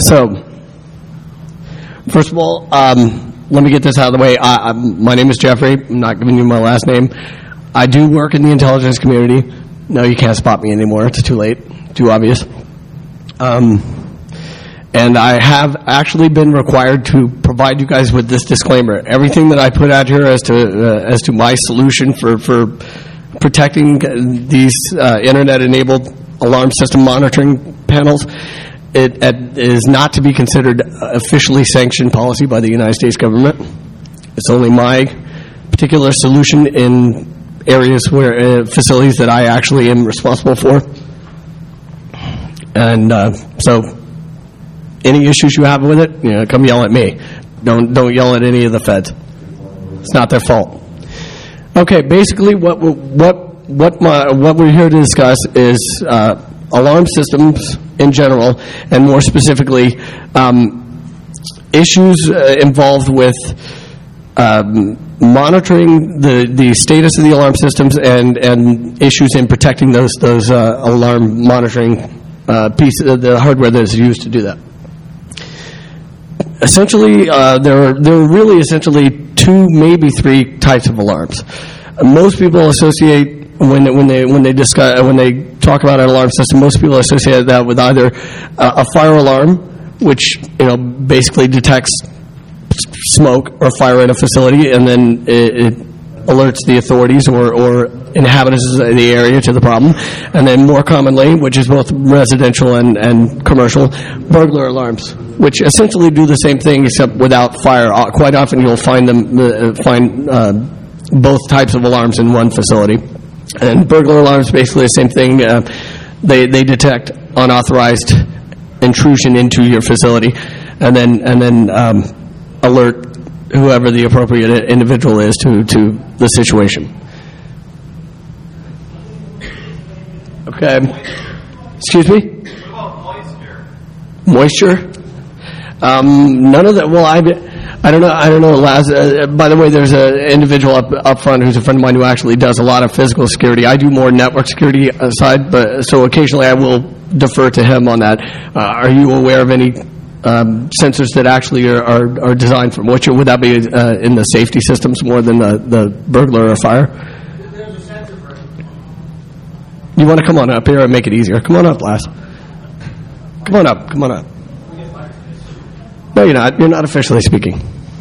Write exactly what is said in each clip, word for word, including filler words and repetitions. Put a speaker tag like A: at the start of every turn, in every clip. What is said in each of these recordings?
A: So, first of all, um, let me get this out of the way. I, I'm, my name is Jeffrey. I'm not giving you my last name. I do work in the intelligence community. No, you can't spot me anymore. It's too late. Too obvious. Um, and I have actually been required to provide you guys with this disclaimer. Everything that I put out here as to uh, as to my solution for, for protecting these uh, internet-enabled alarm system monitoring panels, it, it is not to be considered officially sanctioned policy by the United States government. It's only my particular solution in areas where uh, facilities that I actually am responsible for. And uh, so any issues you have with it, you know, come yell at me. Don't don't yell at any of the feds. It's not their fault. Okay, basically what what what my what we're here to discuss is uh, alarm systems in general, and more specifically um, issues uh, involved with um, monitoring the, the status of the alarm systems and, and issues in protecting those those uh, alarm monitoring uh, pieces of the hardware that is used to do that. Essentially, uh, there are there are really essentially two, maybe three types of alarms. Uh, most people associate when when they when they discuss when they talk about an alarm system, most people associate that with either uh, a fire alarm, which you know basically detects smoke or fire in a facility, and then it, it alerts the authorities or, or inhabitants of the area to the problem. And then more commonly, which is both residential and, and commercial, burglar alarms, which essentially do the same thing except without fire. Uh, quite often you'll find them uh, find uh, both types of alarms in one facility. And burglar alarms, basically the same thing. Uh, they they detect unauthorized intrusion into your facility, and then and then um, alert whoever the appropriate individual is to, to the situation. Okay. Excuse me?
B: What about moisture?
A: Moisture? Um, none of that. Well, I, I don't know. I don't know. Laz, uh, by the way, there's an individual up, up front who's a friend of mine who actually does a lot of physical security. I do more network security side, but so occasionally I will defer to him on that. Uh, are you aware of any Um, sensors that actually are, are, are designed for moisture? Would that be uh, in the safety systems more than the, the burglar or fire?
B: There's a sensor for it.
A: You want to come on up here and make it easier? Come on up, Lass. Come on up. Come on up. No, you're not. You're not officially speaking.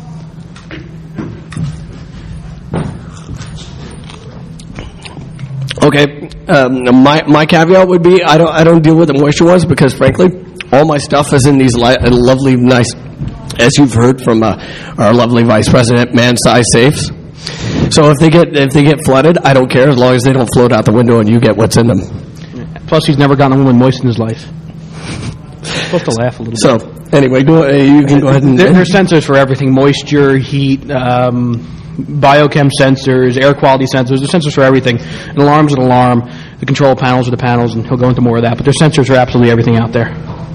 A: Okay. Um, my my caveat would be I don't I don't deal with the moisture ones because frankly, all my stuff is in these li- lovely, nice, as you've heard from uh, our lovely Vice President, man-sized safes. So if they get if they get flooded, I don't care as long as they don't float out the window and you get what's in them.
C: Plus, he's never gotten a woman moist in his life. Supposed to laugh a little
A: so,
C: bit.
A: So anyway, go, uh, you can go ahead and.
C: There, there's sensors for everything: moisture, heat, um, biochem sensors, air quality sensors. There's sensors for everything. An alarm's an alarm. The control panels are the panels, and he'll go into more of that. But there's sensors for absolutely everything out there.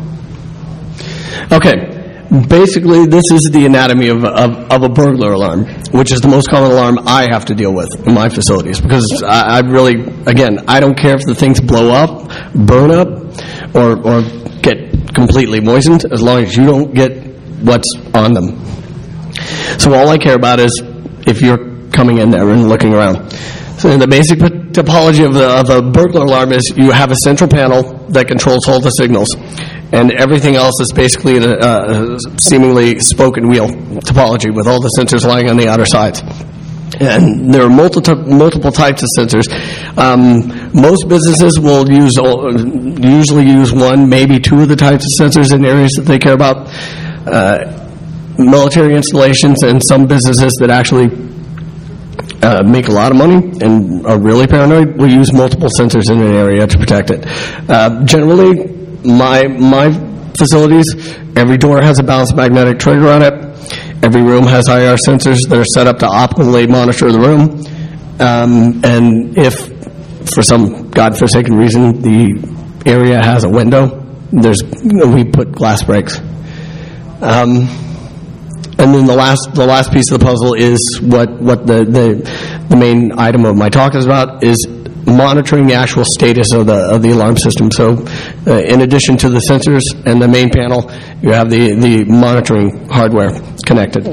A: Okay, basically this is the anatomy of, of, of a burglar alarm, which is the most common alarm I have to deal with in my facilities because I, I really, again, I don't care if the things blow up, burn up, or, or get completely moistened as long as you don't get what's on them. So all I care about is if you're coming in there and looking around. So the basic topology of, the, of a burglar alarm is you have a central panel that controls all the signals, and everything else is basically a uh, seemingly spoken wheel topology with all the sensors lying on the outer sides. And there are multiple multiple types of sensors. Um, most businesses will use usually use one, maybe two of the types of sensors in areas that they care about. Uh, military installations and some businesses that actually Uh, make a lot of money and are really paranoid, we use multiple sensors in an area to protect it. Uh, generally, my my facilities, every door has a balanced magnetic trigger on it. Every room has I R sensors that are set up to optimally monitor the room. Um, and if, for some godforsaken reason, the area has a window, there's we put glass breaks. Um, And then the last the last piece of the puzzle is what, what the, the the main item of my talk is about, is monitoring the actual status of the of the alarm system. So, uh, in addition to the sensors and the main panel, you have the the monitoring hardware connected.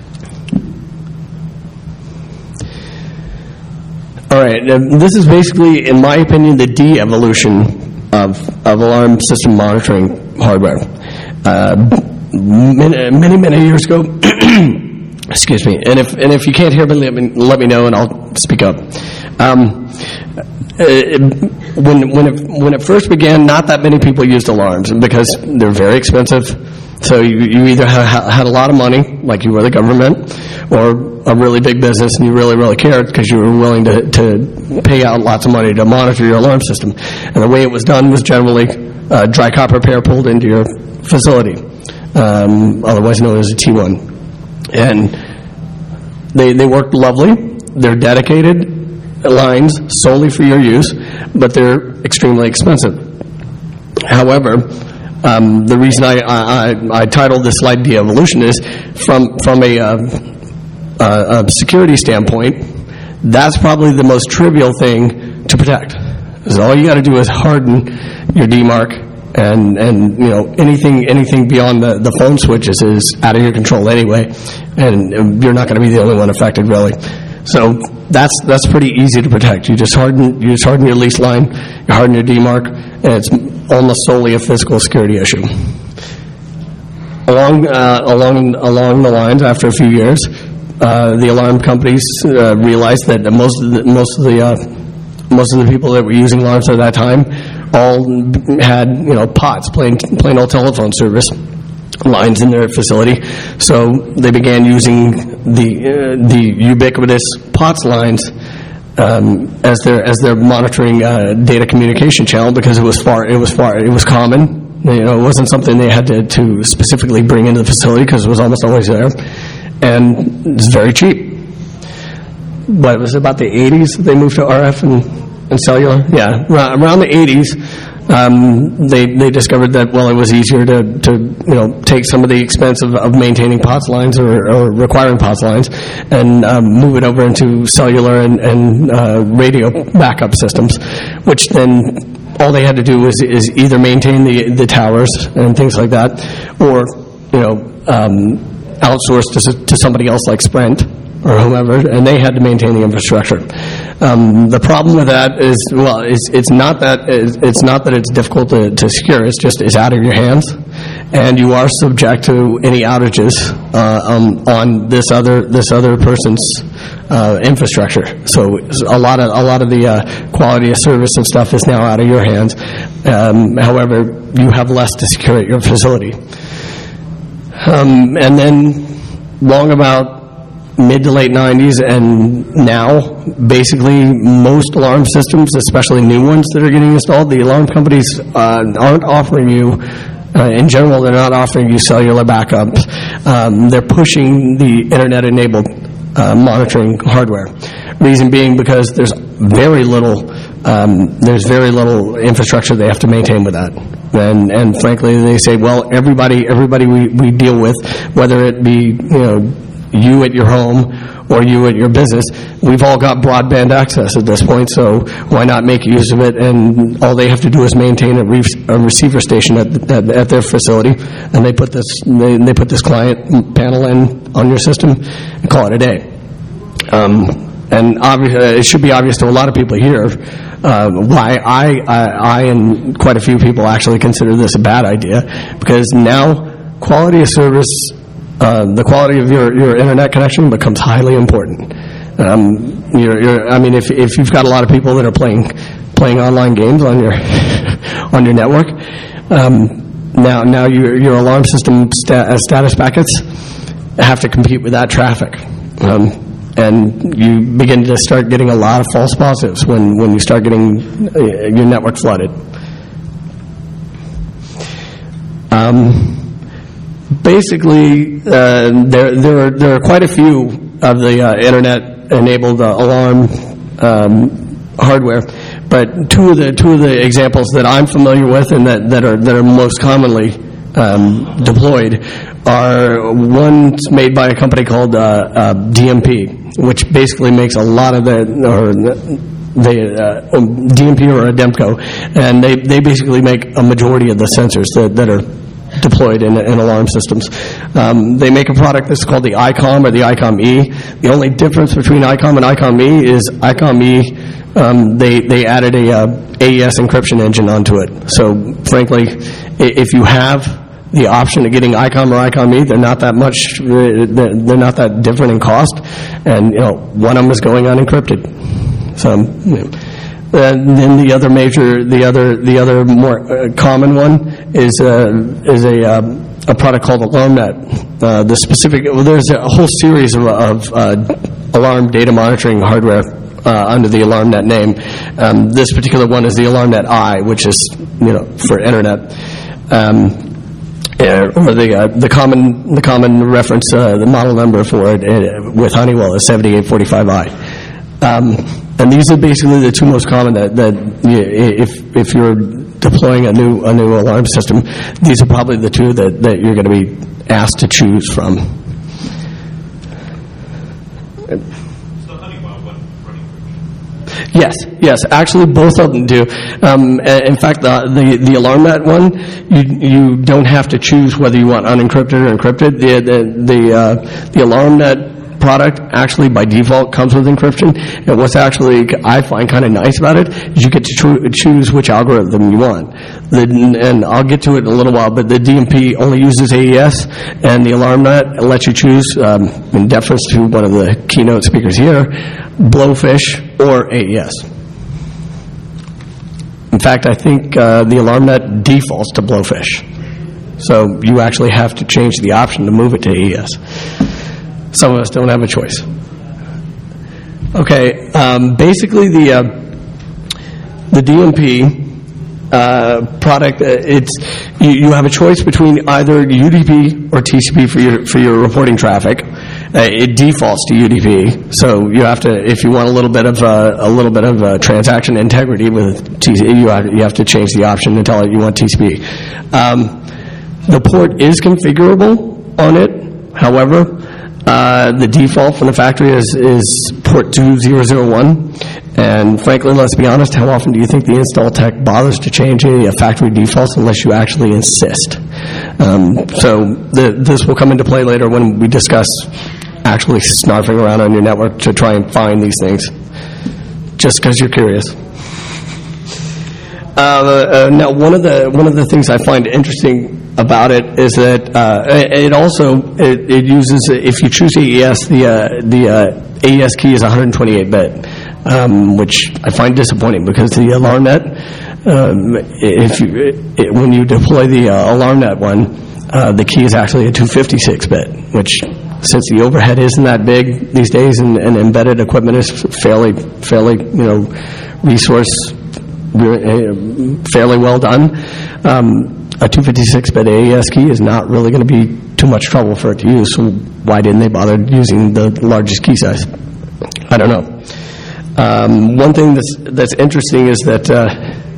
A: All right, uh, this is basically, in my opinion, the de-evolution of of alarm system monitoring hardware. Uh, many, many many years ago. Excuse me, and if and if you can't hear me, let me, let me know, and I'll speak up. Um, uh, when when it when it first began, not that many people used alarms because they're very expensive. So you, you either ha- had a lot of money, like you were the government, or a really big business, and you really really cared because you were willing to to pay out lots of money to monitor your alarm system. And the way it was done was generally uh, dry copper pair pulled into your facility, um, otherwise known as a T one. And they they work lovely. They're dedicated lines solely for your use, but they're extremely expensive. However, um, the reason I, I, I titled this slide "De-Evolution" is from from a, uh, uh, a security standpoint. That's probably the most trivial thing to protect. Because all you got to do is harden your D MARC. And, and you know, anything anything beyond the, the phone switches is out of your control anyway, and you're not going to be the only one affected, really. So that's that's pretty easy to protect. You just harden you just harden your lease line, you harden your D MARC, and it's almost solely a physical security issue. Along uh, along along the lines, after a few years, uh, the alarm companies uh, realized that most of the, most of the uh, most of the people that were using alarms at that time all had, you know, P O Ts, plain, plain old telephone service lines in their facility. So they began using the uh, the ubiquitous P O T S lines um, as their as their monitoring uh, data communication channel because it was far it was far it was common. You know, it wasn't something they had to, to specifically bring into the facility because it was almost always there, and it's very cheap. But it was about the eighties that they moved to R F and. And cellular, yeah. Around the eighties, um, they they discovered that, well, it was easier to, to you know take some of the expense of, of maintaining P O T S lines or, or requiring P O T S lines and um, move it over into cellular and, and uh, radio backup systems, which then all they had to do was is either maintain the the towers and things like that, or you know um, outsource to to somebody else like Sprint or whomever, and they had to maintain the infrastructure. Um, the problem with that is, well, it's, it's not that it's not that it's difficult to, to secure. It's just it's out of your hands, and you are subject to any outages uh, um, on this other this other person's uh, infrastructure. So a lot of a lot of the uh, quality of service and stuff is now out of your hands. Um, however, you have less to secure at your facility, um, and then long about mid to late nineties and now, basically most alarm systems, especially new ones that are getting installed, the alarm companies uh, aren't offering you, uh, in general, they're not offering you cellular backups. Um, they're pushing the internet-enabled uh, monitoring hardware. Reason being because there's very little, um, there's very little infrastructure they have to maintain with that. And, and frankly, they say, well, everybody, everybody we, we deal with, whether it be, you know, you at your home or you at your business, we've all got broadband access at this point, so why not make use of it? And all they have to do is maintain a, re- a receiver station at, at, at their facility, and they put this they, they put this client panel in on your system and call it a day. Um, and obvi- it should be obvious to a lot of people here uh, why I, I I and quite a few people actually consider this a bad idea, because now quality of service. Uh, the quality of your, your internet connection becomes highly important. Um, you're, you're, I mean, if if you've got a lot of people that are playing playing online games on your on your network, um, now now your your alarm system sta- status packets have to compete with that traffic, um, and you begin to start getting a lot of false positives when when you start getting uh, your network flooded. Um, Basically, uh, there there are, there are quite a few of the uh, internet-enabled uh, alarm um, hardware, but two of the two of the examples that I'm familiar with and that, that are that are most commonly um, deployed are one's made by a company called uh, uh, D M P, which basically makes a lot of the or they uh, um, D M P or Ademco, and they, they basically make a majority of the sensors that, that are deployed in, in alarm systems. Um, they make a product that's called the ICOM or the ICOM E. The only difference between ICOM and ICOM E is ICOM E, um, they, they added a uh, A E S encryption engine onto it. So frankly, if you have the option of getting ICOM or ICOM E, they're not that much, they're, they're not that different in cost, and you know, one of them is going unencrypted. So, you know. And then the other major, the other, the other more uh, common one is uh, is a um, a product called AlarmNet. Uh, the specific, well, there's a whole series of, of uh, alarm data monitoring hardware uh, under the AlarmNet name. Um, this particular one is the AlarmNet I, which is you know for internet. Um, uh, or the uh, the common the common reference uh, the model number for it uh, with Honeywell is seventy-eight forty-five I. Um, And these are basically the two most common that, that you, if if you're deploying a new a new alarm system, these are probably the two that, that you're going to be asked to choose from.
B: So Honeywell went running.
A: Yes, yes, actually both of them do. Um, in fact, the, the the AlarmNet one, you you don't have to choose whether you want unencrypted or encrypted. The the the, uh, the AlarmNet product actually by default comes with encryption, and what's actually I find kind of nice about it is you get to cho- choose which algorithm you want. The, and I'll get to it in a little while, but the D M P only uses A E S, and the AlarmNet lets you choose, um, in deference to one of the keynote speakers here, Blowfish or A E S. In fact, I think uh, the AlarmNet defaults to Blowfish, so you actually have to change the option to move it to A E S. Some of us don't have a choice. Okay, um, basically the uh, the D M P uh, product, uh, it's you, you have a choice between either U D P or T C P for your for your reporting traffic. Uh, it defaults to U D P, so you have to if you want a little bit of uh, a little bit of uh, transaction integrity with T C P, you have, you have to change the option and tell it you want T C P. Um, the port is configurable on it, however. Uh, the default from the factory is, is port two thousand one, and frankly, let's be honest, how often do you think the install tech bothers to change any of factory defaults unless you actually insist? Um, so the, this will come into play later when we discuss actually snarfing around on your network to try and find these things, just because you're curious. Uh, uh, now, one of the one of the things I find interesting about it is that uh, it also it, it uses if you choose A E S, the uh, the uh, A E S key is one twenty-eight bit, um, which I find disappointing because the AlarmNet, um, if you it, when you deploy the uh, AlarmNet one, uh, the key is actually a two fifty-six bit, which since the overhead isn't that big these days and, and embedded equipment is fairly fairly you know resource fairly well done. Um, a two fifty-six bit A E S key is not really going to be too much trouble for it to use, so why didn't they bother using the largest key size? I don't know. Um, one thing that's that's interesting is that uh,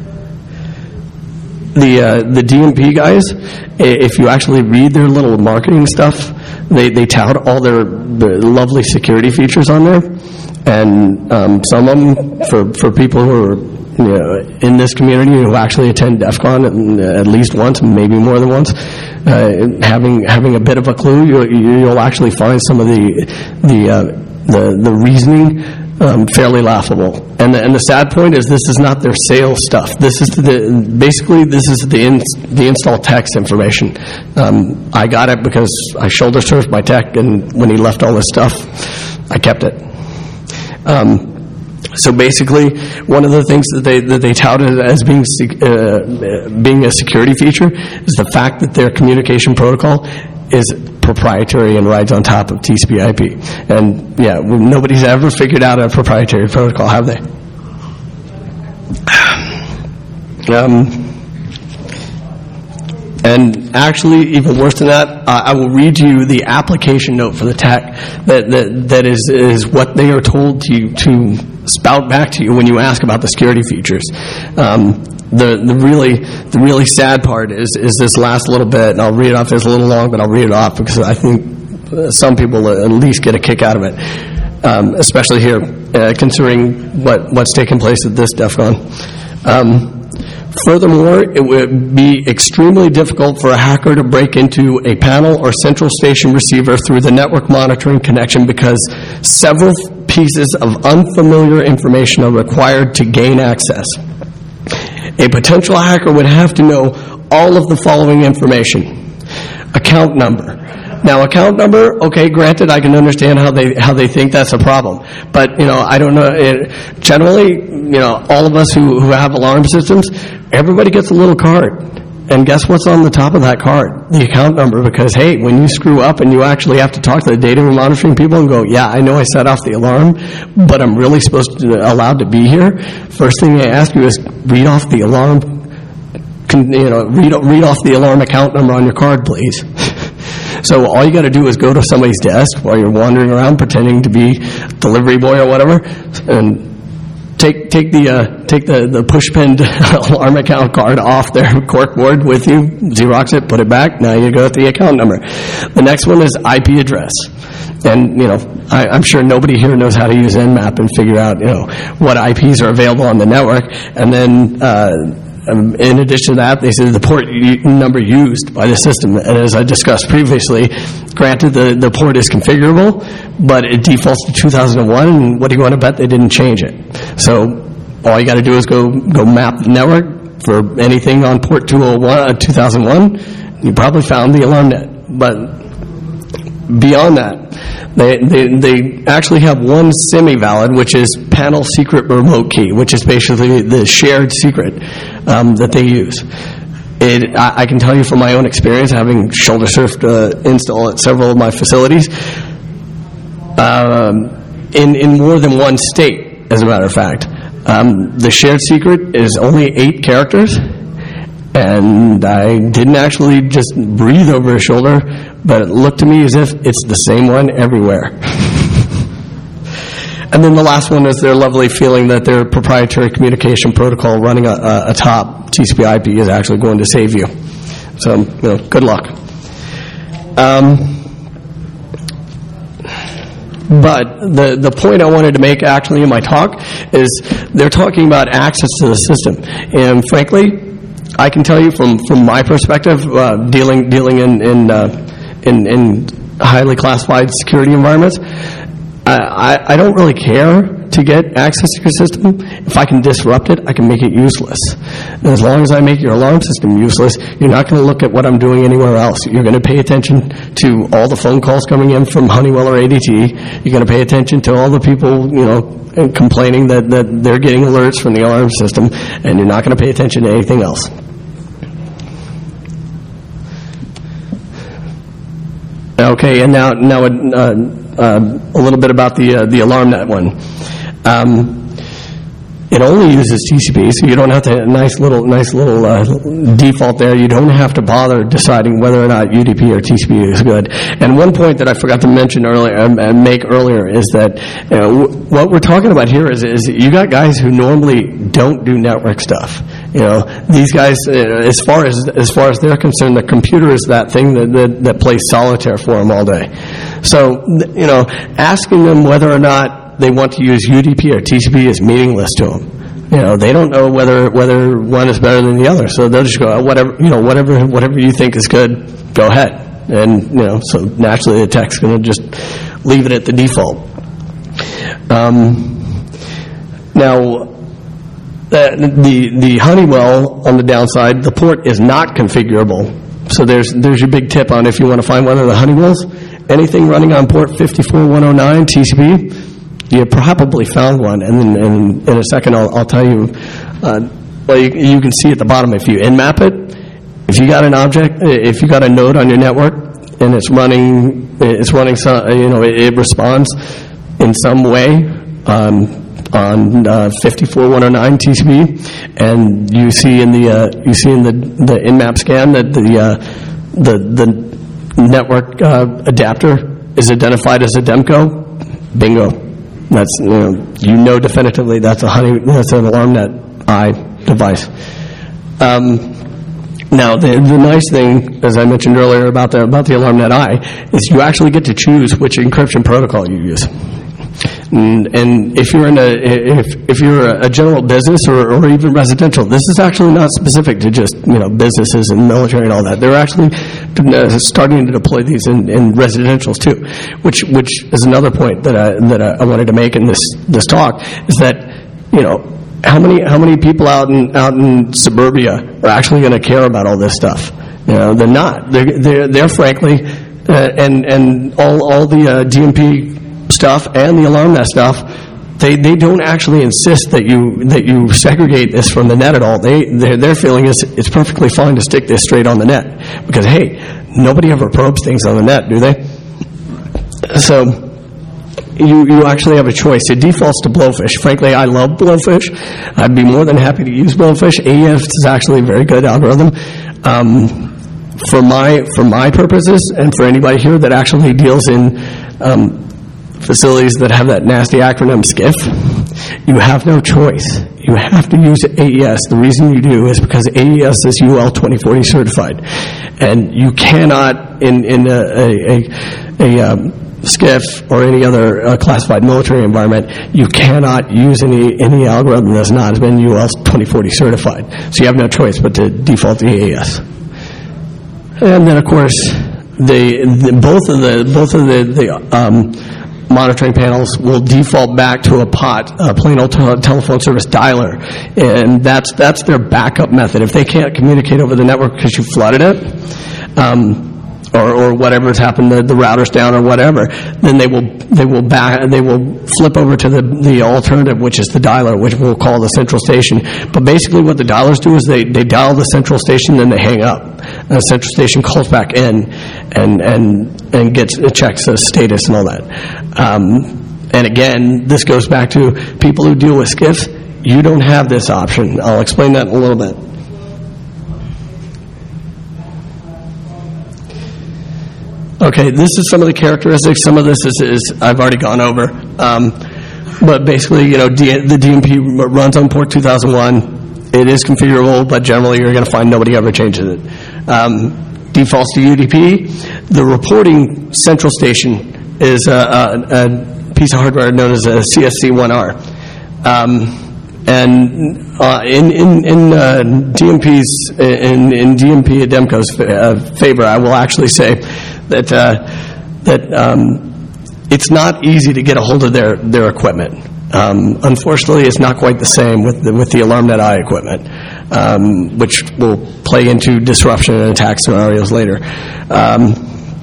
A: the uh, the D M P guys, if you actually read their little marketing stuff, they, they tout all their, their lovely security features on there, and um, some of them, for, for people who are you know, in this community who actually attend DEF CON at, at least once, maybe more than once, uh, having having a bit of a clue, you'll, you'll actually find some of the the uh, the, the reasoning um, fairly laughable. And the, and the sad point is this is not their sales stuff. This is the basically this is the in, the install tech's information. Um, I got it because I shoulder surfed my tech, and when he left all this stuff, I kept it. Um, So basically, one of the things that they that they touted as being uh, being a security feature is the fact that their communication protocol is proprietary and rides on top of T C P I P. And yeah, nobody's ever figured out a proprietary protocol, have they? Um, and actually, even worse than that, uh, I will read you the application note for the tech that that, that is is what they are told to to spout back to you when you ask about the security features. Um, the the really the really sad part is is this last little bit, and I'll read it off. It's a little long, but I'll read it off because I think some people at least get a kick out of it. um, especially here, uh, considering what, what's taking place at this DEF CON. Um, Furthermore, it would be extremely difficult for a hacker to break into a panel or central station receiver through the network monitoring connection because several pieces of unfamiliar information are required to gain access. A potential hacker would have to know all of the following information. Account number. Now, account number, okay, granted, I can understand how they how they think that's a problem. But, you know, I don't know. It, generally, you know, all of us who, who have alarm systems, everybody gets a little card. And guess what's on the top of that card? The account number. Because, hey, when you screw up and you actually have to talk to the data monitoring people and go, yeah, I know I set off the alarm, but I'm really supposed to allowed to be here. First thing they ask you is read off the alarm, you know, read, read off the alarm account number on your card, please. So all you got to do is go to somebody's desk while you're wandering around pretending to be delivery boy or whatever, and take take the uh, take the the push pinned alarm account card off their corkboard with you, Xerox it, put it back. Now you go with the account number. The next one is I P address. And, you know, I, I'm sure nobody here knows how to use Nmap and figure out, you know, what I Ps are available on the network. And then, uh, Um, in addition to that, they say the port u- number used by the system. And as I discussed previously, granted the, the port is configurable, but it defaults to two thousand one, and what do you want to bet they didn't change it? So all you got to do is go go map the network for anything on port two oh one, uh, two thousand one. You probably found the alarm net. But beyond that, They, they they actually have one semi-valid, which is panel secret remote key, which is basically the shared secret um, that they use. It, I, I can tell you from my own experience, having shoulder surfed uh, install at several of my facilities, um, in, in more than one state, as a matter of fact. Um, the shared secret is only eight characters, and I didn't actually just breathe over his shoulder, but it looked to me as if it's the same one everywhere. And then the last one is their lovely feeling that their proprietary communication protocol running a, a, atop T C P I P is actually going to save you. So, you know, good luck. Um, but the, the point I wanted to make actually in my talk is they're talking about access to the system. And frankly, I can tell you from, from my perspective, uh, dealing dealing in in, uh, in in highly classified security environments, I, I, I don't really care to get access to your system. If I can disrupt it, I can make it useless. And as long as I make your alarm system useless, you're not going to look at what I'm doing anywhere else. You're going to pay attention to all the phone calls coming in from Honeywell or A D T. You're going to pay attention to all the people, you know, complaining that, that they're getting alerts from the alarm system, and you're not going to pay attention to anything else. Okay, and now now uh, uh, a little bit about the uh, the AlarmNet one. Um, it only uses T C P, so you don't have to nice little nice little uh, default there. You don't have to bother deciding whether or not U D P or T C P is good. And one point that I forgot to mention earlier and uh, make earlier is that you know, w- what we're talking about here is is you got guys who normally don't do network stuff. You know, these guys, uh, as far as as far as they're concerned, the computer is that thing that, that that plays solitaire for them all day. So, you know, asking them whether or not they want to use U D P or T C P is meaningless to them. You know, they don't know whether whether one is better than the other. So they'll just go, whatever, you know, whatever whatever you think is good, go ahead. And, you know, so naturally the tech's going to just leave it at the default. Um, now, The, the the Honeywell, on the downside, the port is not configurable. So there's there's your big tip on if you want to find one of the Honeywells. Anything running on port fifty-four one oh nine T C P, you probably found one. And then in, in a second, I'll, I'll tell you. Uh, well, you, you can see at the bottom if you nmap it. If you got an object, if you got a node on your network and it's running, it's running. Some, you know, it, it responds in some way. Um, on uh, fifty-four one oh nine T C P, and you see in the uh, you see in the the nmap scan that the uh, the the network uh, adapter is identified as a Demco. Bingo, that's you know, you know definitively that's a honey that's an AlarmNet I device. Um, now the the nice thing, as I mentioned earlier about the about the AlarmNet I, is you actually get to choose which encryption protocol you use. And, and if you're in a if if you're a general business or, or even residential, this is actually not specific to just you know businesses and military and all that. They're actually uh, starting to deploy these in, in residentials too, which which is another point that I that I wanted to make in this this talk is that you know how many how many people out in out in suburbia are actually going to care about all this stuff? You know, they're not. They're they're, they're frankly, uh, and and all all the uh, D M P stuff and the AlarmNet stuff, they they don't actually insist that you that you segregate this from the net at all. They their their feeling is it's perfectly fine to stick this straight on the net because hey, nobody ever probes things on the net, do they? So you you actually have a choice. It defaults to Blowfish. Frankly, I love Blowfish. I'd be more than happy to use Blowfish. A E S is actually a very good algorithm. Um, for my for my purposes and for anybody here that actually deals in um, facilities that have that nasty acronym SCIF, you have no choice. You have to use A E S. The reason you do is because A E S is U L twenty forty certified, and you cannot in in a a, a, a um, SCIF or any other uh, classified military environment, you cannot use any any algorithm that's not been U L twenty forty certified. So you have no choice but to default to A E S. And then of course, they the, both of the both of the the um, monitoring panels will default back to a P O T, a plain old te- telephone service dialer, and that's that's their backup method. If they can't communicate over the network because you flooded it, um, or or whatever's happened, the, the router's down or whatever, then they will they will back they will flip over to the the alternative, which is the dialer, which we'll call the central station. But basically, what the dialers do is they they dial the central station, then they hang up, and the central station calls back in, and and and gets it checks the status and all that. Um, and again, this goes back to people who deal with SCIFs. You don't have this option. I'll explain that in a little bit. Okay, this is some of the characteristics. Some of this is, is I've already gone over. Um, but basically, you know, D, the D M P runs on port two thousand one. It is configurable, but generally you're going to find nobody ever changes it. Um, defaults to U D P. The reporting central station is a, a, a piece of hardware known as a C S C one R. Um, and uh, in in, in uh, D M P's in, in D M P Ademco's uh, favor, I will actually say that uh, that um, it's not easy to get a hold of their their equipment. Um, unfortunately, it's not quite the same with the, with the AlarmNet I equipment, um, which will play into disruption and attack scenarios later. Um,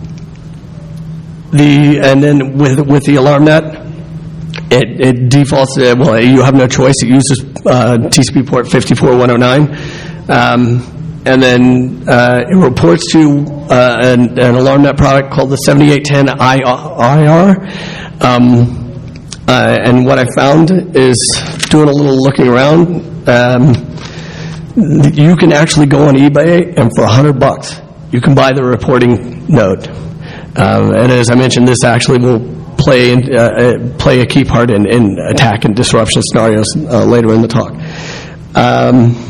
A: the and then with with the AlarmNet, it, it defaults. Uh, well, you have no choice. It uses uh, T C P port fifty-four one oh nine. Um, And then uh, it reports to uh, an, an AlarmNet product called the seventy-eight ten I R. Um, uh, and what I found is, doing a little looking around, um, you can actually go on eBay and for a hundred bucks, you can buy the reporting node. Um, and as I mentioned, this actually will play in, uh, play a key part in, in attack and disruption scenarios uh, later in the talk. Um,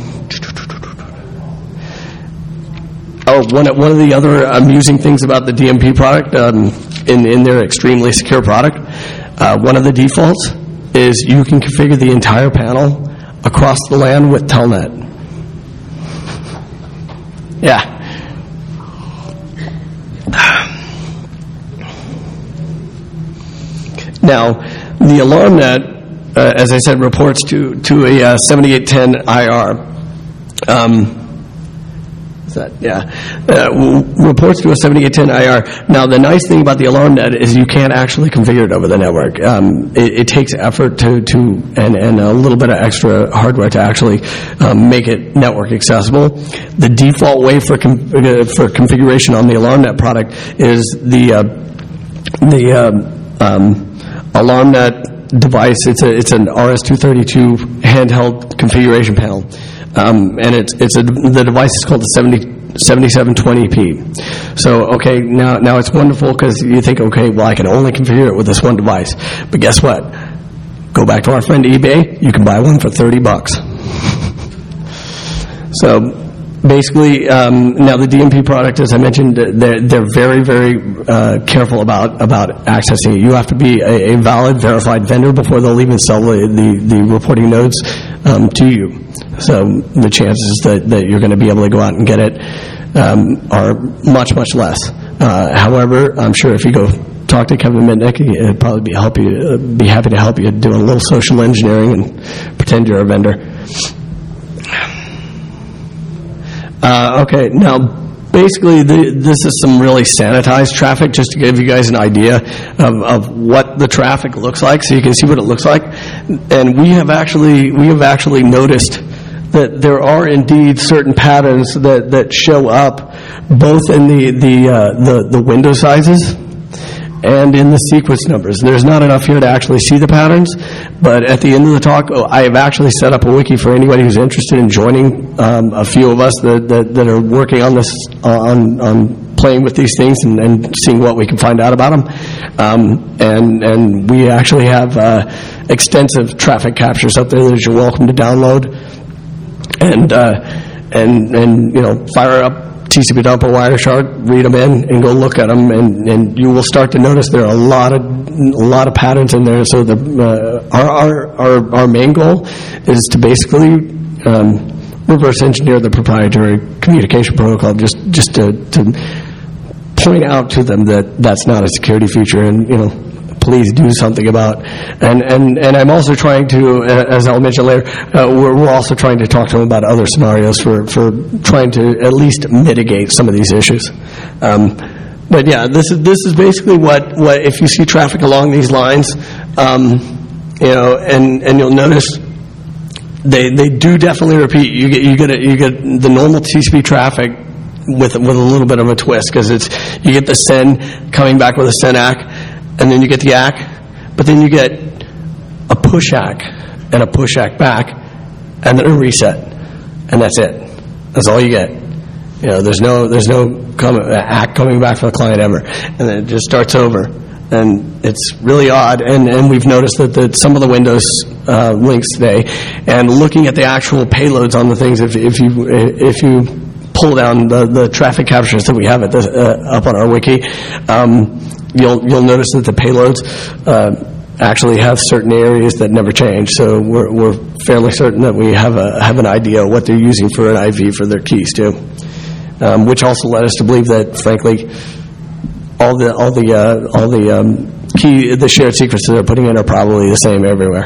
A: Oh, one, one of the other amusing things about the D M P product, um, in, in their extremely secure product, uh, one of the defaults is you can configure the entire panel across the LAN with Telnet. Yeah. Now, the AlarmNet, uh, as I said, reports to, to a uh, seventy-eight ten I R. Um, That, yeah, uh, w- reports to a seventy-eight ten I R. Now, the nice thing about the AlarmNet is you can't actually configure it over the network. Um, it, it takes effort to, to and, and a little bit of extra hardware to actually um, make it network accessible. The default way for com- uh, for configuration on the AlarmNet product is the uh, the uh, um, AlarmNet device. It's a it's an R S two thirty-two handheld configuration panel. Um, and it's it's a, the device is called the seventy-seven twenty P. So okay, now now it's wonderful because you think, okay, well I can only configure it with this one device. But guess what? Go back to our friend eBay. You can buy one for thirty bucks. So Basically, um, now the D M P product, as I mentioned, they're, they're very, very uh, careful about, about accessing it. You have to be a, a valid, verified vendor before they'll even sell the, the, the reporting nodes um, to you. So the chances that, that you're going to be able to go out and get it um, are much, much less. Uh, however, I'm sure if you go talk to Kevin Mitnick, he'd probably be, help you, uh, be happy to help you do a little social engineering and pretend you're a vendor. Uh, okay, now basically the, this is some really sanitized traffic, just to give you guys an idea of, of what the traffic looks like, so you can see what it looks like. And we have actually we have actually noticed that there are indeed certain patterns that, that show up both in the the, uh, the the window sizes and in the sequence numbers. There's not enough here to actually see the patterns, but at the end of the talk, oh, I have actually set up a wiki for anybody who's interested in joining um, a few of us that, that, that are working on this, uh, on, on playing with these things and, and seeing what we can find out about them. Um, and, and we actually have uh, extensive traffic captures up there that you're welcome to download and, uh, and, and you know, fire up T C P dump or Wireshark, read them in, and go look at them, and, and you will start to notice there are a lot of a lot of patterns in there. So the uh, our, our our our main goal is to basically um, reverse engineer the proprietary communication protocol, just just to, to point out to them that that's not a security feature, and you know, please do something about. And and and I'm also trying to, as I'll mention later, uh, we're, we're also trying to talk to them about other scenarios for, for trying to at least mitigate some of these issues. Um, but yeah, this is this is basically what, what if you see traffic along these lines, um, you know, and, and you'll notice they they do definitely repeat. You get you get a, you get the normal T C P traffic with with a little bit of a twist, because it's you get the send coming back with a send A C. And then you get the A C, but then you get a push A C and a push A C back, and then a reset, and that's it. That's all you get. You know, there's no there's no come, A C coming back from the client ever, and then it just starts over, and it's really odd. And, and we've noticed that, that some of the Windows uh, links today, and looking at the actual payloads on the things, if if you if you pull down the, the traffic captures that we have at the, uh, up on our wiki. Um, You'll you'll notice that the payloads uh, actually have certain areas that never change. So we're we're fairly certain that we have a have an idea of what they're using for an I V for their keys too, um, which also led us to believe that, frankly, all the all the uh, all the um, key the shared secrets that they're putting in are probably the same everywhere.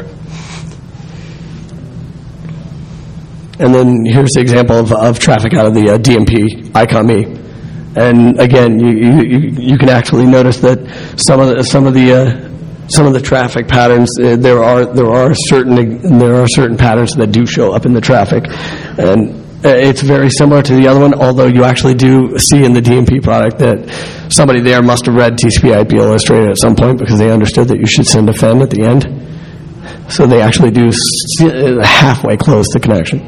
A: And then here's the example of, of traffic out of the uh, D M P ICOM-E. And again, you, you you can actually notice that some of the some of the uh, some of the traffic patterns uh, there are there are certain there are certain patterns that do show up in the traffic, and it's very similar to the other one. Although you actually do see in the D M P product that somebody there must have read T C P I P Illustrated at some point, because they understood that you should send a F E N at the end. So they actually do halfway close the connection.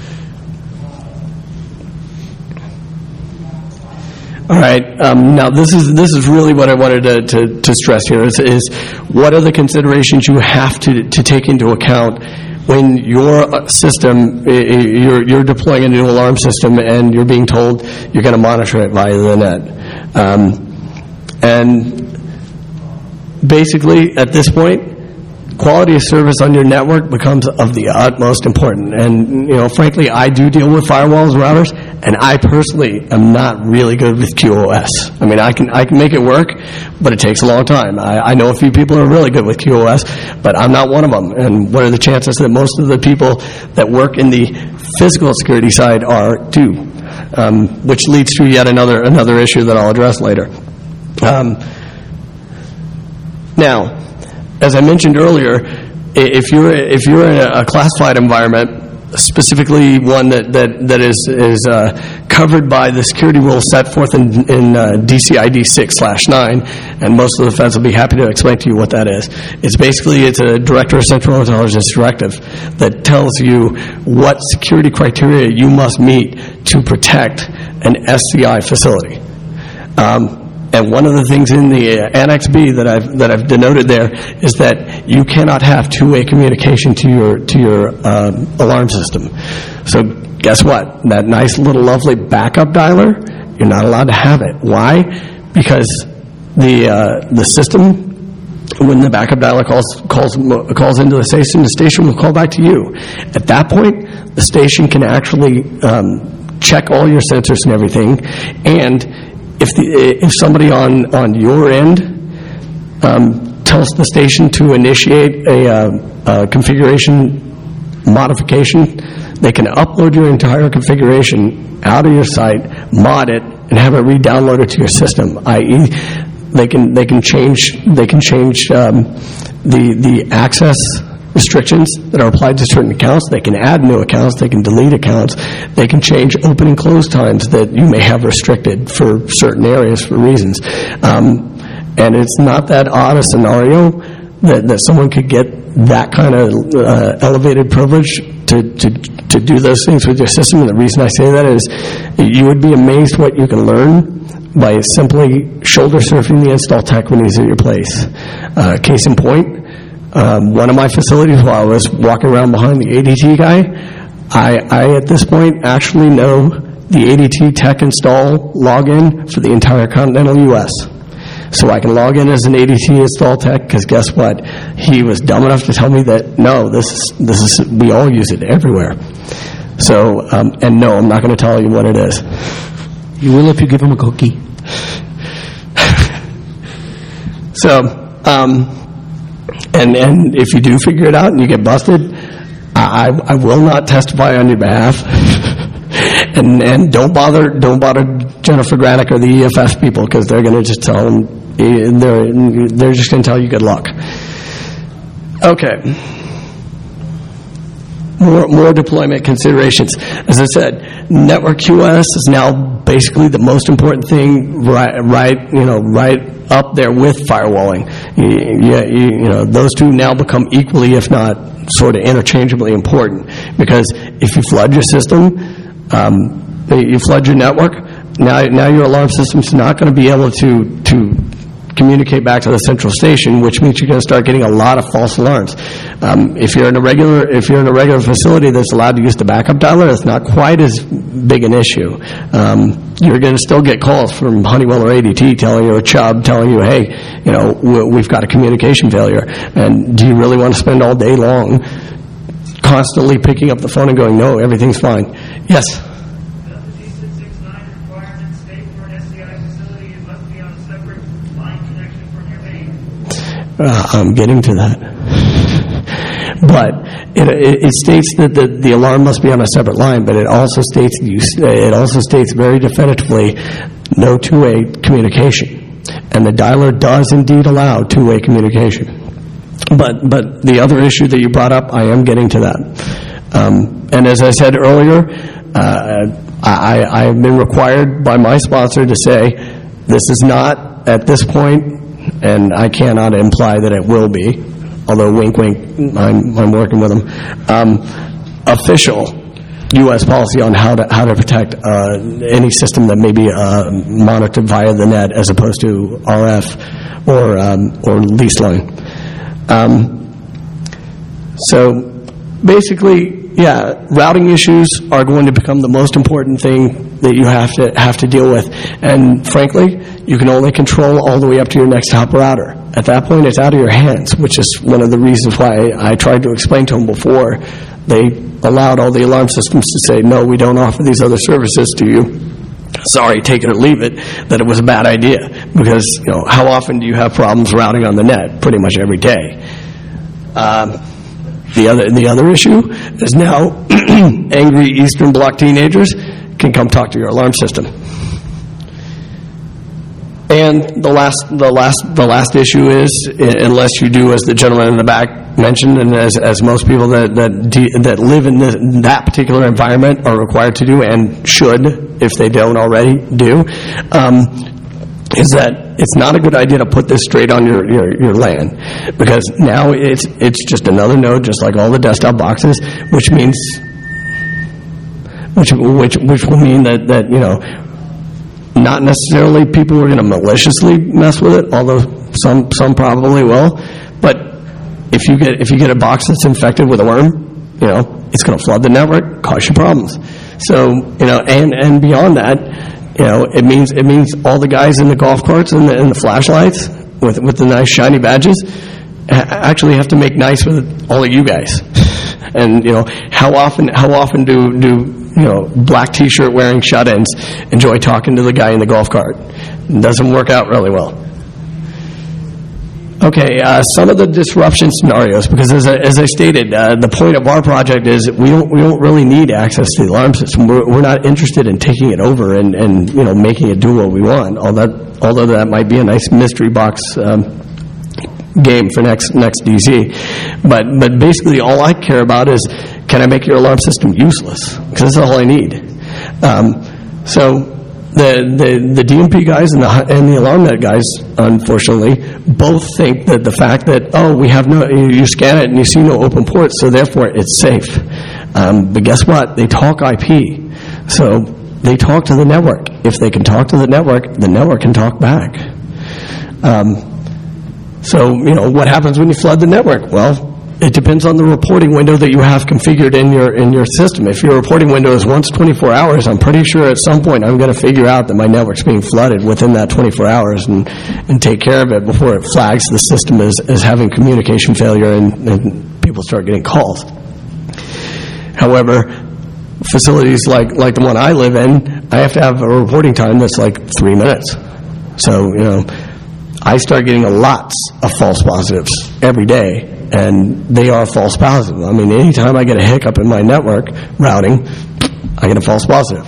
A: All right. Um, now, this is this is really what I wanted to, to, to stress here is, is what are the considerations you have to to take into account when your system, you're you're deploying a new alarm system and you're being told you're going to monitor it via the net. Um, and basically, at this point, quality of service on your network becomes of the utmost important. And, you know, frankly, I do deal with firewalls, routers, and I personally am not really good with Q o S. I mean, I can I can make it work, but it takes a long time. I, I know a few people who are really good with Q o S, but I'm not one of them. And what are the chances that most of the people that work in the physical security side are too? Um, which leads to yet another another issue that I'll address later. Um, now, as I mentioned earlier, if you're if you're in a classified environment, specifically one that that that is is uh, covered by the security rules set forth in, in uh, D C I D six slash nine, and most of the feds will be happy to explain to you what that is. It's basically it's a Director of Central Intelligence directive that tells you what security criteria you must meet to protect an S C I facility. Um, And one of the things in the uh, Annex B that I've that I've denoted there is that you cannot have two-way communication to your to your um, alarm system. So guess what? That nice little lovely backup dialer, you're not allowed to have it. Why? Because the uh, the system, when the backup dialer calls calls calls into the station, the station will call back to you. At that point, the station can actually um, check all your sensors and everything, and if the if somebody on on your end um, tells the station to initiate a, uh, a configuration modification, they can upload your entire configuration out of your site, mod it, and have it re-downloaded to your system. that is, they can they can change they can change um, the the access restrictions that are applied to certain accounts. They can add new accounts. They can delete accounts. They can change open and close times that you may have restricted for certain areas for reasons. Um, and it's not that odd a scenario that, that someone could get that kind of uh, elevated privilege to, to to do those things with your system. And the reason I say that is you would be amazed what you can learn by simply shoulder surfing the install tech when he's at your place. Uh, case in point, um, one of my facilities, while I was walking around behind the A D T guy, I, I at this point actually know the A D T tech install login for the entire continental U S So I can log in as an A D T install tech, because guess what? He was dumb enough to tell me that, no, this is, this is we all use it everywhere. So, um, and no, I'm not going to tell you what it is.
C: You will if you give him a cookie.
A: So, um, and and if you do figure it out and you get busted, I, I will not testify on your behalf. and and don't bother don't bother Jennifer Granick or the E F F people, because they're going to just tell them they're they're just going to tell you good luck. Okay. More, more deployment considerations. As I said, network Q o S is now basically the most important thing, right, right, you know, right up there with firewalling. You, you, you know, those two now become equally, if not sort of interchangeably important, because if you flood your system, um, you flood your network, now, now your alarm system's not going to be able to, to communicate back to the central station, which means you're going to start getting a lot of false alarms. Um, if you're in a regular, if you're in a regular facility that's allowed to use the backup dialer, it's not quite as big an issue. Um, you're going to still get calls from Honeywell or A D T telling you, or Chubb telling you, hey, you know, we've got a communication failure, and do you really want to spend all day long constantly picking up the phone and going, no, everything's fine? Yes. Uh, I'm getting to that. But it, it, it states that the, the alarm must be on a separate line, but it also states you, it also states very definitively no two-way communication. And the dialer does indeed allow two-way communication. But but the other issue that you brought up, I am getting to that. Um, and as I said earlier, uh, I, I have been required by my sponsor to say this is not, at this point, and I cannot imply that it will be, although wink, wink, I'm, I'm working with them, um, official U S policy on how to how to protect uh, any system that may be uh, monitored via the net as opposed to R F or um, or lease line. Um, so basically, yeah, routing issues are going to become the most important thing that you have to have to deal with, and frankly, you can only control all the way up to your next top router. At that point, it's out of your hands, which is one of the reasons why I tried to explain to them before they allowed all the alarm systems to say, no, we don't offer these other services to you. Sorry, take it or leave it, that it was a bad idea, because, you know, how often do you have problems routing on the net? Pretty much every day. Um, the other the other issue is now angry Eastern Bloc teenagers can come talk to your alarm system. And the last, the last, the last issue is, unless you do as the gentleman in the back mentioned, and as as most people that that de, that live in the, that particular environment are required to do, and should, if they don't already do, um, is that it's not a good idea to put this straight on your your, your LAN, because now it's it's just another node, just like all the desktop boxes, which means. Which, which which will mean that, that, you know, not necessarily people are going to maliciously mess with it, although some some probably will. But if you get if you get a box that's infected with a worm, you know, it's going to flood the network, cause you problems. So, you know, and, and beyond that, you know, it means, it means all the guys in the golf carts and the, and the flashlights with, with the nice shiny badges actually have to make nice with all of you guys. And, you know, how often, how often do, do, you know, black t-shirt wearing shut-ins enjoy talking to the guy in the golf cart? It doesn't work out really well. Okay, uh, some of the disruption scenarios, because as I, as I stated, uh, the point of our project is we don't we don't really need access to the alarm system. We're, we're not interested in taking it over and, and you know making it do what we want. Although although that might be a nice mystery box um, game for next next D Z, but but basically all I care about is, can I make your alarm system useless? Because that's all I need. Um, so. The, the the D M P guys and the and the AlarmNet guys, unfortunately, both think that the fact that, oh, we have no, you, you scan it and you see no open ports, so therefore it's safe. Um, but guess what? They talk I P. So they talk to the network. If they can talk to the network, the network can talk back. Um, so, you know, what happens when you flood the network? Well, it depends on the reporting window that you have configured in your in your system. If your reporting window is once twenty-four hours, I'm pretty sure at some point I'm going to figure out that my network's being flooded within that twenty-four hours and, and take care of it before it flags the system as, as having communication failure and, and people start getting calls. However, facilities like, like the one I live in, I have to have a reporting time that's like three minutes. So, you know, I start getting lots of false positives every day. And they are false positive. I mean, anytime I get a hiccup in my network routing, I get a false positive.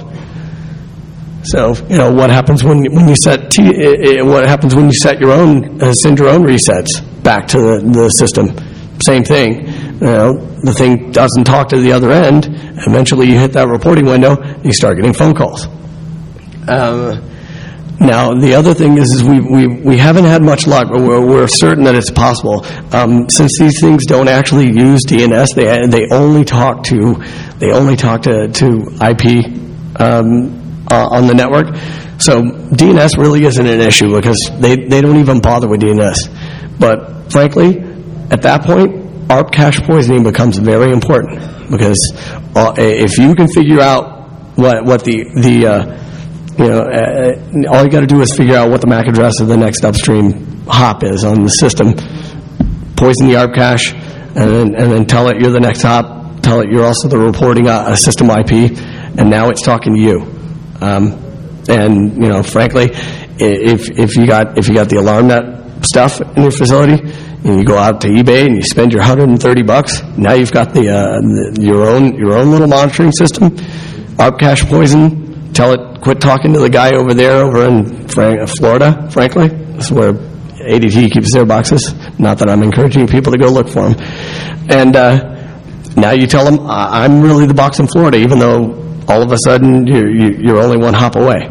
A: So, you know, what happens when when you set T, it, it, what happens when you set your own uh, send your own resets back to the, the system? Same thing. You know, the thing doesn't talk to the other end. Eventually, you hit that reporting window, and you start getting phone calls. Um, Now, the other thing is, is we, we, we haven't had much luck, but we're, we're certain that it's possible. Um, since these things don't actually use D N S, they they only talk to they only talk to, to I P um, uh, on the network. So D N S really isn't an issue because they, they don't even bother with D N S. But frankly, at that point, A R P cache poisoning becomes very important because uh, if you can figure out what what the the uh, You know, uh, all you got to do is figure out what the M A C address of the next upstream hop is on the system, poison the A R P cache, and then, and then tell it you're the next hop, tell it you're also the reporting uh, system I P, and now it's talking to you. Um, and, you know, frankly, if if you got if you got the AlarmNet stuff in your facility, and you go out to eBay and you spend your one hundred thirty bucks, now you've got the, uh, the your own your own little monitoring system, A R P cache poison. Tell it, quit talking to the guy over there over in Florida, frankly. That's where A D T keeps their boxes. Not that I'm encouraging people to go look for them. And uh, now you tell them, I'm really the box in Florida, even though all of a sudden you're, you're only one hop away.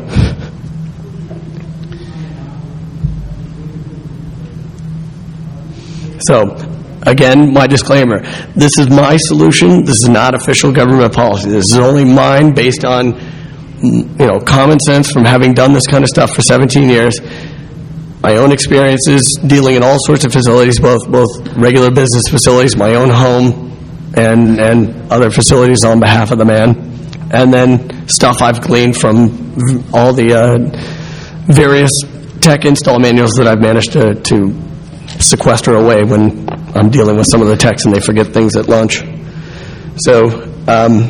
A: So, again, my disclaimer. This is my solution. This is not official government policy. This is only mine based on, you know, common sense from having done this kind of stuff for seventeen years. My own experiences dealing in all sorts of facilities, both both regular business facilities, my own home, and and other facilities on behalf of the man, and then stuff I've gleaned from all the uh, various tech install manuals that I've managed to, to sequester away when I'm dealing with some of the techs and they forget things at lunch. So, um,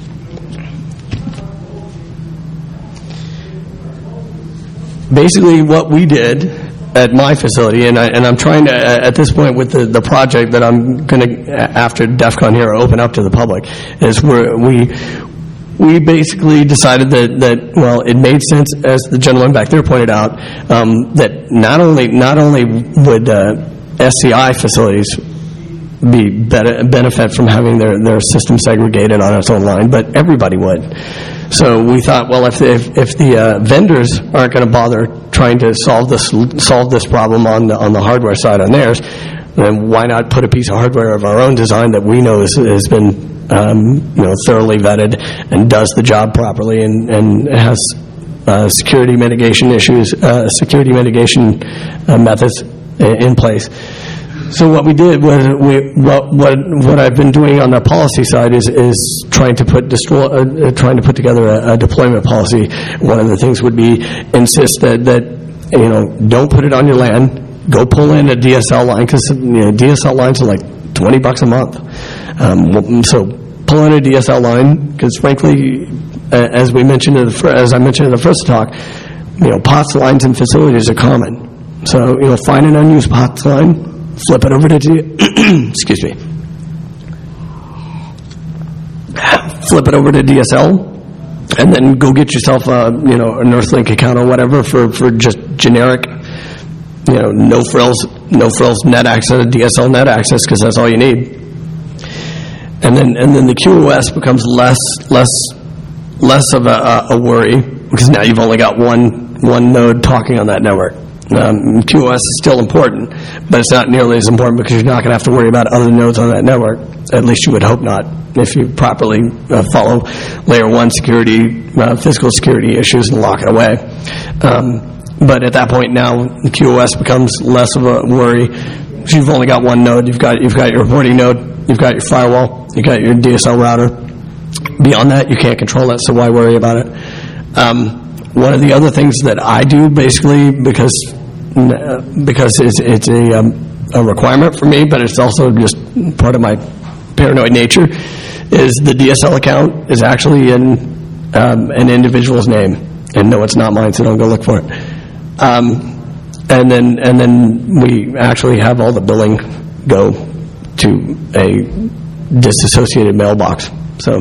A: basically what we did at my facility, and, I, and I'm trying to, at this point with the, the project that I'm going to, after DEF CON here, open up to the public, is where we we basically decided that, that, well, it made sense, as the gentleman back there pointed out, um, that not only not only would uh, S C I facilities be better, benefit from having their, their system segregated on its own line, but everybody would. So we thought, well, if if, if the uh, vendors aren't going to bother trying to solve this solve this problem on the on the hardware side on theirs, then why not put a piece of hardware of our own design that we know is, has been um, you know thoroughly vetted and does the job properly and and has uh, security mitigation issues, uh, security mitigation uh, methods in place. So what we did was, we, what, what, what I've been doing on the policy side is, is trying to put, destroy, uh, trying to put together a, a deployment policy. One of the things would be insist that, that, you know, don't put it on your land, go pull in a D S L line, because, you know, D S L lines are like twenty bucks a month. Um, so pull in a D S L line, because frankly, uh, as we mentioned in the fir- as I mentioned in the first talk, you know, POTS lines and facilities are common. So, you know, find an unused POTS line, flip it over to D- excuse me, flip it over to D S L, and then go get yourself a, you know, an Earthlink account or whatever for, for just generic, you know, no frills, no frills net access, D S L net access, because that's all you need. And then, and then the Q O S becomes less, less, less of a, a worry, because now you've only got one, one node talking on that network. Um, Q O S is still important, but it's not nearly as important because you're not going to have to worry about other nodes on that network. At least you would hope not, if you properly uh, follow layer one security, uh, physical security issues and lock it away. Um, But at that point now, Q O S becomes less of a worry. You've only got one node. You've got you've got your reporting node. You've got your firewall. You've got your D S L router. Beyond that, you can't control that, so why worry about it? Um, one of the other things that I do, basically, because uh, because it's it's a um, a requirement for me, but it's also just part of my paranoid nature, is the D S L account is actually in um, an individual's name, and no, it's not mine, so don't go look for it. Um, and then and then we actually have all the billing go to a disassociated mailbox. So,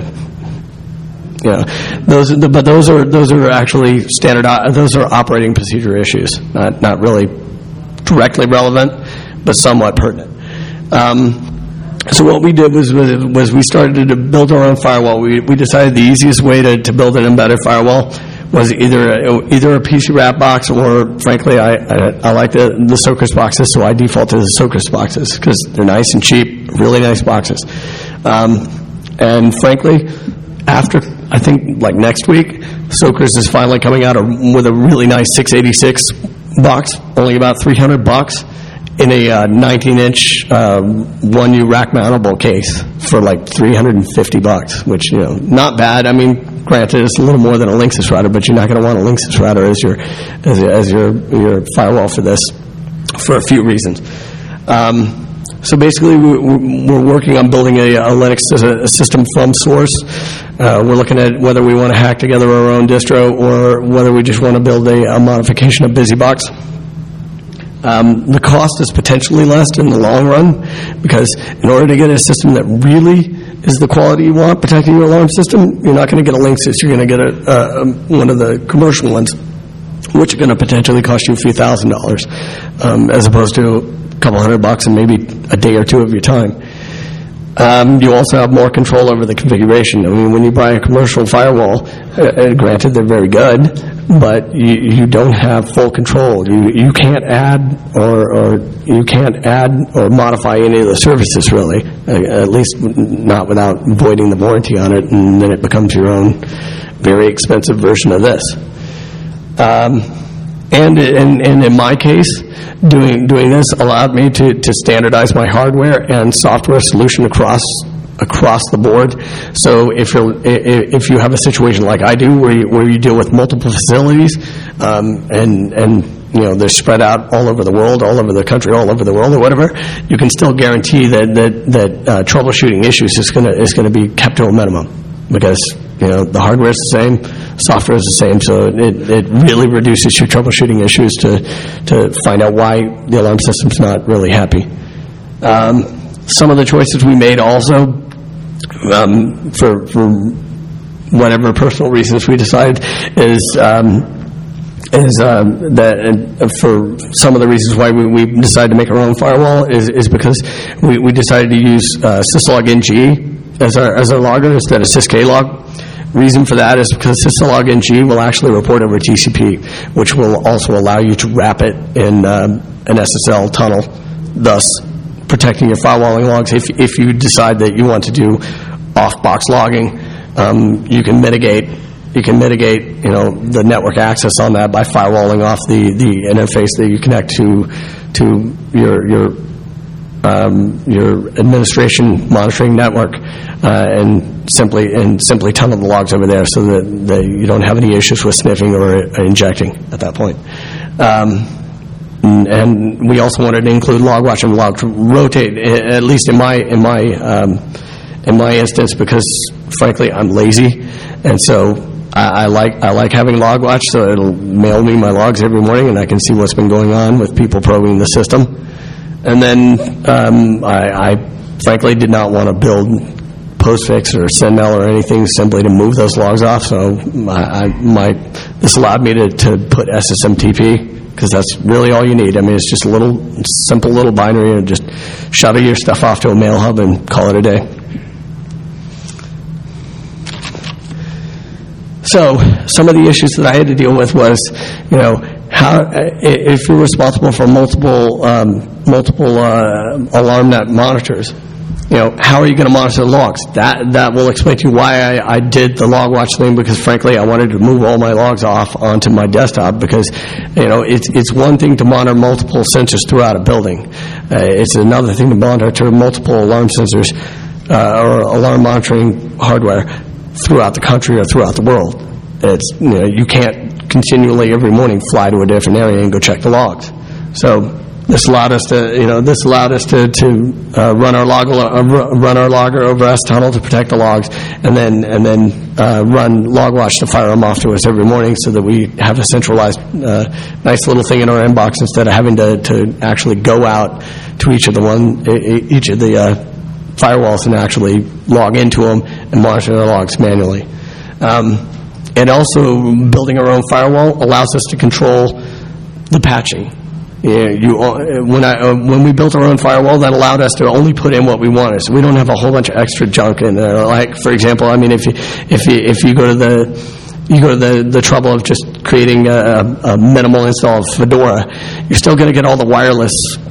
A: yeah, those are the, but those are those are actually standard. Those are operating procedure issues, not not really directly relevant, but somewhat pertinent. Um, so what we did was, was was we started to build our own firewall. We we decided the easiest way to, to build an embedded firewall was either a, either a P C wrap box, or frankly, I I, I like the the Socrus boxes, so I default to the Socrus boxes because they're nice and cheap, really nice boxes. Um, and frankly, after I think like next week, Socrus is finally coming out with a really nice six eighty-six box, only about three hundred bucks, in a uh, nineteen inch uh, one U rack mountable case for like three hundred fifty bucks, which, you know, not bad. I mean, granted, it's a little more than a Linksys router, but you're not going to want a Linksys router as your as, as your your firewall for this, for a few reasons. Um, so basically, we're working on building a, a Linux a system from source. Uh, we're looking at whether we want to hack together our own distro or whether we just want to build a, a modification of BusyBox. Um, the cost is potentially less in the long run, because in order to get a system that really is the quality you want, protecting your alarm system, you're not going to get a Linksys. You're going to get a, uh, one of the commercial ones, which are going to potentially cost you a few thousand dollars, um, as opposed to a couple hundred bucks and maybe a day or two of your time. Um, you also have more control over the configuration. I mean, when you buy a commercial firewall, uh, granted, they're very good, but you, you don't have full control. You you can't add or, or you can't add or modify any of the services, really, uh, at least not without voiding the warranty on it, and then it becomes your own very expensive version of this. Um, and, and, and in my case, doing doing this allowed me to, to standardize my hardware and software solution across across the board. So if you're if you have a situation like I do, where you, where you deal with multiple facilities, um, and and you know they're spread out all over the world, all over the country, all over the world, or whatever, you can still guarantee that that that uh, troubleshooting issues is gonna is gonna be kept to a minimum, because you know the hardware is the same, software is the same, so it it really reduces your troubleshooting issues to to find out why the alarm system's not really happy. Um, some of the choices we made also, um, for for whatever personal reasons we decided, is um, is um, that uh, for some of the reasons why we, we decided to make our own firewall is is because we, we decided to use uh, syslog N G as our as our logger instead of syslog. Reason for that is because syslog N G will actually report over T C P, which will also allow you to wrap it in um, an S S L tunnel, thus protecting your firewalling logs. If if you decide that you want to do off-box logging, um, you can mitigate you can mitigate you know the network access on that by firewalling off the, the interface that you connect to to your your um, your administration monitoring network, uh, and simply and simply tunnel the logs over there so that they, you don't have any issues with sniffing or uh, injecting at that point. Um, and we also wanted to include log watch and log rotate, at least in my in my um, in my instance, because frankly I'm lazy, and so I, I like I like having log watch, so it'll mail me my logs every morning, and I can see what's been going on with people probing the system. And then um, I, I frankly did not want to build Postfix or SendMail or anything simply to move those logs off. So I, I, my this allowed me to, to put S S M T P, because that's really all you need. I mean, it's just a little simple little binary, and just shuttle your stuff off to a mail hub and call it a day. So some of the issues that I had to deal with was, you know, how if you're responsible for multiple um, multiple uh, AlarmNet monitors, you know, how are you going to monitor the logs? That that will explain to you why I, I did the log watch thing, because frankly I wanted to move all my logs off onto my desktop, because, you know, it's it's one thing to monitor multiple sensors throughout a building. Uh, it's another thing to monitor multiple alarm sensors uh, or alarm monitoring hardware throughout the country or throughout the world. It's, you know, you can't continually every morning fly to a different area and go check the logs. So this allowed us to, you know, this allowed us to to uh, run our log uh, run our logger over S-Tunnel to protect the logs, and then and then uh, run LogWatch to fire them off to us every morning, so that we have a centralized, uh, nice little thing in our inbox instead of having to to actually go out to each of the one each of the uh, firewalls and actually log into them and monitor their logs manually. Um, and also, building our own firewall allows us to control the patching. Yeah, you, when, I, uh, when we built our own firewall, that allowed us to only put in what we wanted, so we don't have a whole bunch of extra junk in there. Like, for example, I mean, if you if you if you go to the you go to the, the trouble of just creating a, a minimal install of Fedora, you're still going to get all the wireless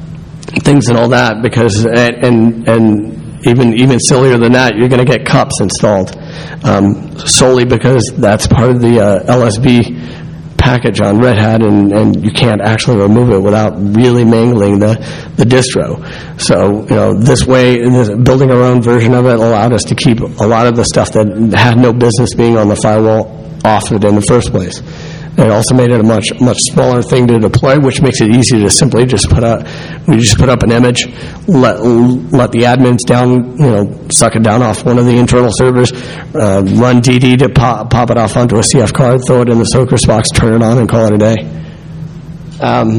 A: things and all that, because and and even even sillier than that, you're going to get cups installed, um, solely because that's part of the uh, L S B package on Red Hat, and, and you can't actually remove it without really mangling the, the distro. So, you know, this way, this, building our own version of it allowed us to keep a lot of the stuff that had no business being on the firewall off it in the first place. It also made it a much much smaller thing to deploy, which makes it easy to simply just put up. We just put up an image, let let the admins down, you know, suck it down off one of the internal servers, uh, run D D to pop, pop it off onto a C F card, throw it in the Soakers box, turn it on, and call it a day. Um,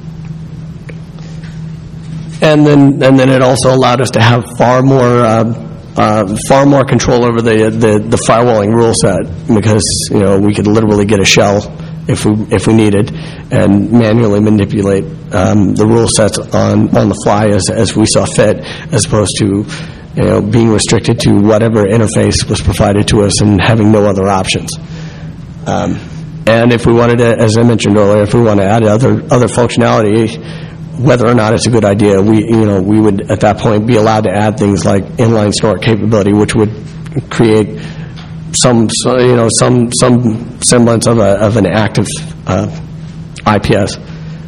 A: and then and then it also allowed us to have far more. Uh, Uh, far more control over the, the the firewalling rule set, because, you know, we could literally get a shell if we if we needed and manually manipulate um, the rule sets on on the fly as as we saw fit, as opposed to, you know, being restricted to whatever interface was provided to us and having no other options. Um, and if we wanted to, as I mentioned earlier, if we want to add other other functionality, whether or not it's a good idea, we, you know, we would at that point be allowed to add things like inline snort capability, which would create some, so, you know, some some semblance of a of an active uh, I P S.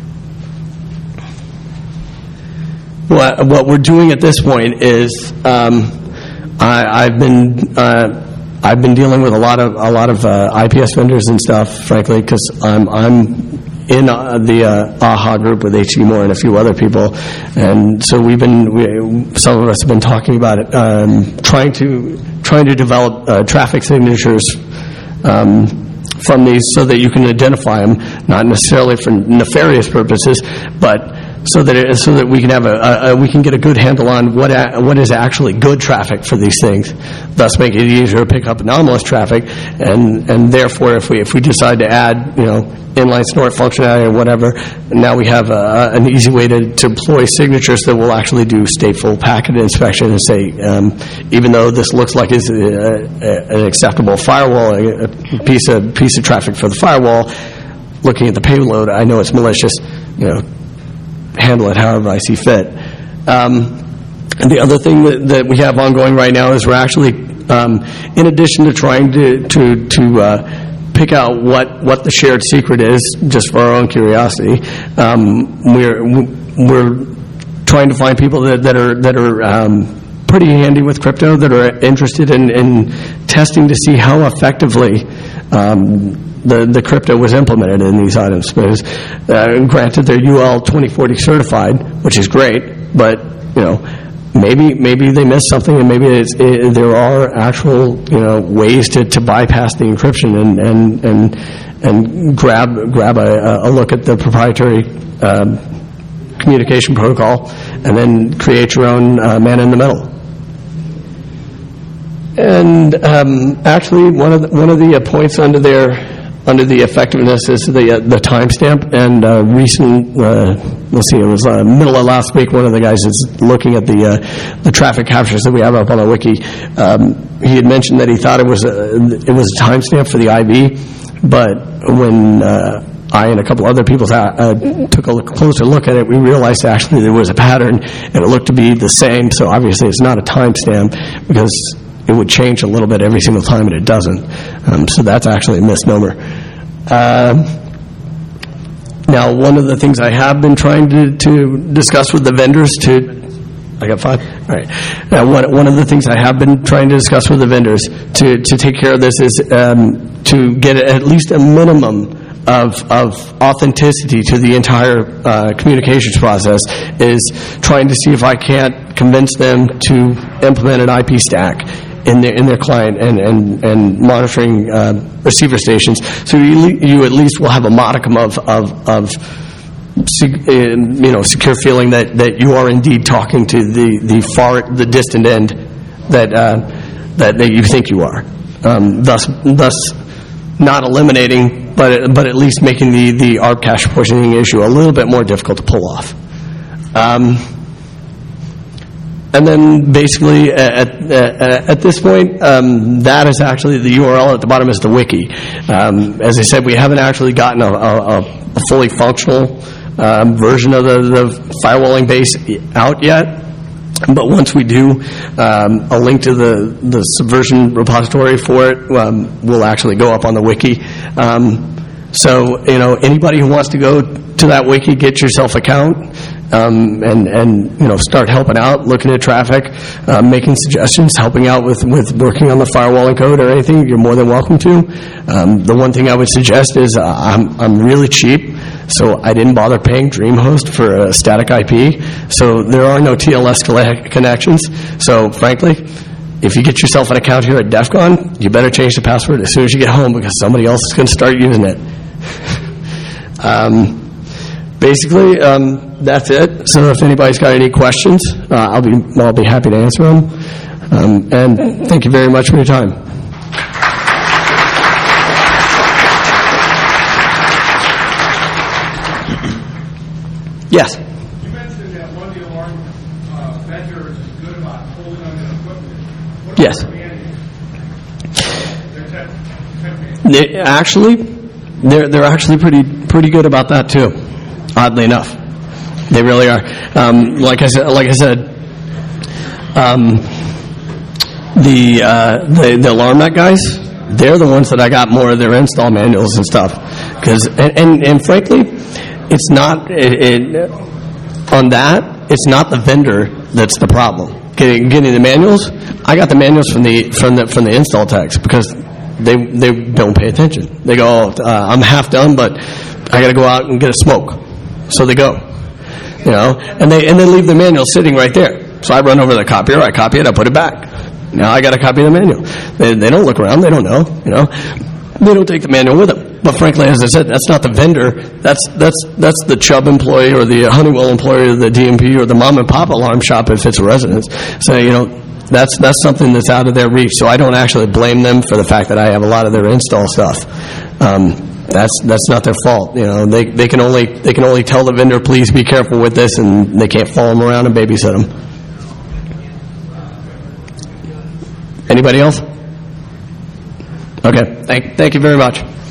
A: What what we're doing at this point is um, I, I've been. Uh, I've been dealing with a lot of a lot of uh, I P S vendors and stuff, frankly, because I'm I'm in uh, the uh, AHA group with H C Moore and a few other people, and so we've been we, some of us have been talking about it, um, trying to trying to develop uh, traffic signatures um, from these, so that you can identify them, not necessarily for nefarious purposes, but so that it, so that we can have a, a, a we can get a good handle on what a, what is actually good traffic for these things, thus make it easier to pick up anomalous traffic, and and therefore if we if we decide to add, you know, inline snort functionality or whatever, now we have a, an easy way to, to deploy signatures that will actually do stateful packet inspection and say, um, even though this looks like it's a, a, an acceptable firewall, a, a piece of piece of traffic for the firewall, looking at the payload, I know it's malicious, you know, handle it however I see fit. Um, and the other thing that, that we have ongoing right now is we're actually, um, in addition to trying to to, to uh, pick out what, what the shared secret is, just for our own curiosity, um, we're we're trying to find people that, that are that are um, pretty handy with crypto, that are interested in, in testing to see how effectively um, the the crypto was implemented in these items. Because uh, granted, they're U L twenty forty certified, which is great, but you know. Maybe maybe they missed something, and maybe it's, it, there are actual you know ways to, to bypass the encryption and and and, and grab grab a, a look at the proprietary um, communication protocol, and then create your own uh, man in the middle. And um, actually, one of the, one of the uh, points under there. Under the effectiveness is the uh, the timestamp, and uh, recent, uh, let's see, it was uh, middle of last week, one of the guys is looking at the uh, the traffic captures that we have up on our wiki. Um, he had mentioned that he thought it was a, it was a timestamp for the I V, but when uh, I and a couple other people uh, took a look, closer look at it, we realized actually there was a pattern, and it looked to be the same, so obviously it's not a timestamp, because it would change a little bit every single time, and it doesn't. Um, so that's actually a misnomer. Uh, now, one of the things I have been trying to, to discuss with the vendors to... I got five? All right. Now, one, one of the things I have been trying to discuss with the vendors to, to take care of this is um, to get at least a minimum of, of authenticity to the entire uh, communications process, is trying to see if I can't convince them to implement an I P stack in their in their client and and and monitoring uh, receiver stations, so you you at least will have a modicum of of of you know secure feeling that that you are indeed talking to the the far the distant end that uh, that that you think you are, um, thus thus not eliminating, but but at least making the the A R P cache portioning issue a little bit more difficult to pull off. Um, And then basically at, at, at this point, um, that is actually the U R L at the bottom is the wiki. Um, as I said, we haven't actually gotten a, a, a fully functional um, version of the, the firewalling base out yet. But once we do, um, a link to the, the Subversion repository for it um, will actually go up on the wiki. Um, so, you know, anybody who wants to go to that wiki, get yourself an account. Um, and, and, you know, start helping out, looking at traffic, uh, making suggestions, helping out with, with working on the firewalling code or anything, you're more than welcome to. Um, the one thing I would suggest is uh, I'm, I'm really cheap, so I didn't bother paying DreamHost for a static I P, so there are no T L S connections. So, frankly, if you get yourself an account here at DEF CON, you better change the password as soon as you get home, because somebody else is going to start using it. um, Basically, um, that's it. So if anybody's got any questions, uh, I'll be I'll be happy to answer them. Um, and thank you very much for your time. Yes.
D: You mentioned that one of the alarm uh, vendors is good about holding on to equipment. What about
A: Yes.
D: the managers? They're tech, tech
A: They, actually, they're they're actually pretty pretty good about that too. Oddly enough, they really are. Um, like I said, like I said, um, the, uh, the the AlarmNet guys, they're the ones that I got more of their install manuals and stuff. Because and, and and frankly, it's not it, it, on that. It's not the vendor that's the problem. Getting getting the manuals, I got the manuals from the from the from the install techs, because they they don't pay attention. They go, oh, uh, I'm half done, but I got to go out and get a smoke. So they go, you know, and they and they leave the manual sitting right there. So I run over to the copier, I copy it, I put it back. Now I got to copy the manual. They they don't look around, they don't know, you know, they don't take the manual with them. But frankly, as I said, that's not the vendor. That's that's that's the Chubb employee or the Honeywell employee or the D M P or the mom and pop alarm shop if it's a residence. So you know, that's that's something that's out of their reach. So I don't actually blame them for the fact that I have a lot of their install stuff. Um, That's that's not their fault, you know. They they can only they can only tell the vendor, please be careful with this, and they can't follow them around and babysit them. Anybody else? Okay, thank thank you very much.